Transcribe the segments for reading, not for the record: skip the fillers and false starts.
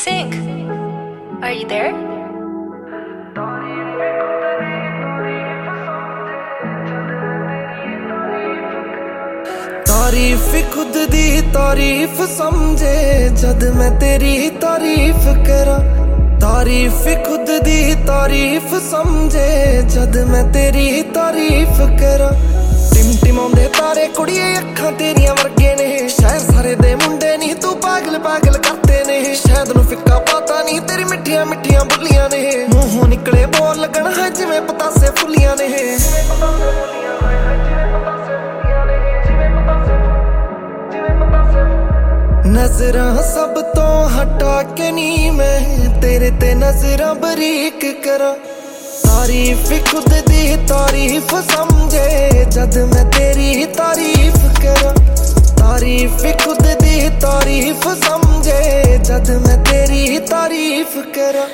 sync. Are you there? तारीफ खुद दी तारीफ समझे जद मैं तेरी तारीफ करा। तारीफ खुद दी तारीफ समझे जद मैं तेरी तारीफ करा। टिमटिमाउंदे तारे कुड़िए अखां तेरियां वर्गे ने, शहर सारे दे मुंडे नी तू पागल पागल करते ने। शायद नू फिक्का पता नहीं तेरी मिठियां मिठियां बुलियां ने, मूंहों निकले बोल लगन है जिवें पतासे फुलियां ने। नजरां सब तो हटा के नी मैं तेरे ते नजरां बरीक करा। तारीफ खुद दी तारीफ समझे जद मैं तेरी तारीफ करा। तारीफ खुद दी तारीफ समझे जद मैं तेरी तारीफ करा।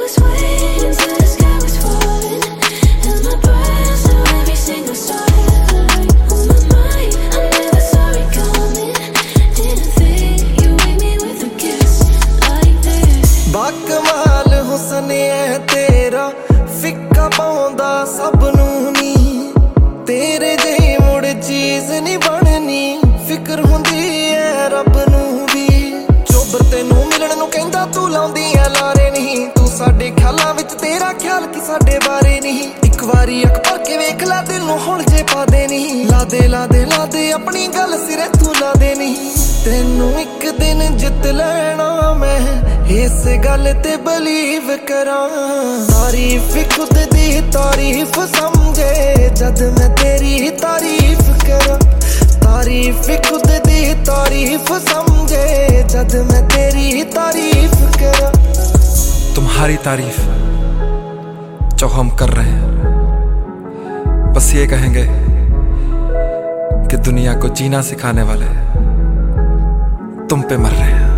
बाकमाल हुसन है तेरा, फिक्का पाउंदा सब नू नी। तेरे जेही मुड़ चीज नी बननी, फिक्र हुंदी है रब नू भी। चोबर तेनू मिलण नू कहंदा तू लाउंदी है लारे नहीं। तू साडे ख्यालां विच तेरा ख्याल की साडे बारे नहीं। इक वारी अख भर के वेख ला दिल नू हुण जे पा दे नहीं। ला दे अपनी गल सिरे तू ला दे नहीं। तेनू इक दिन जित लेना मैं, इस गल ते बलीव करा। तारीफ खुद दी तारीफ समझे जद मैं तेरी तारीफ करा। तारीफ खुद दी तारीफ समझे जद मैं तेरी तारीफ करा। तुम्हारी तारीफ जो हम कर रहे हैं, बस ये कहेंगे कि दुनिया को जीना सिखाने वाले तुम पे मर रहे हैं।